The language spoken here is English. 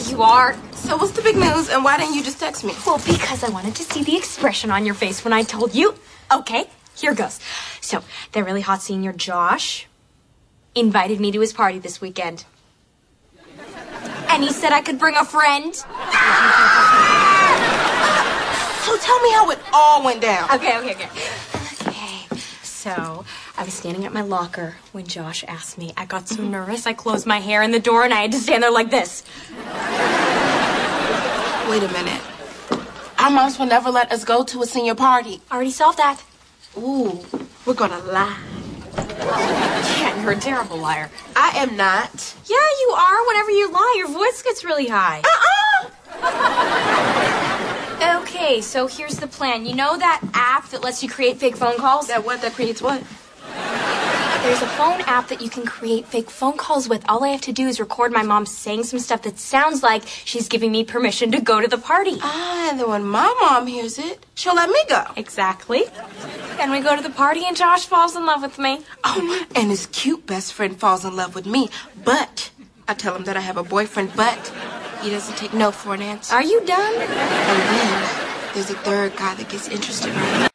you are. So what's the big news, and why didn't you just text me? Well, because I wanted to see the expression on your face when I told you. Okay, here goes. So, that really hot senior Josh invited me to his party this weekend. And he said I could bring a friend. So tell me how it all went down. Okay. So, I was standing at my locker when Josh asked me. I got so nervous, I closed my hair in the door and I had to stand there like this. Wait a minute. Our moms will never let us go to a senior party. Already solved that. Ooh, we're gonna lie. Yeah, you're a terrible liar. I am not. Yeah, you are. Whenever you lie, your voice gets really high. Okay, so here's the plan. You know that app that lets you create fake phone calls? That creates what? There's a phone app that you can create fake phone calls with. All I have to do is record my mom saying some stuff that sounds like she's giving me permission to go to the party. And then when my mom hears it, she'll let me go. Exactly. And we go to the party and Josh falls in love with me. Oh, and his cute best friend falls in love with me. But I tell him that I have a boyfriend, but he doesn't take no for an answer. Are you done? And then there's a third guy that gets interested right away.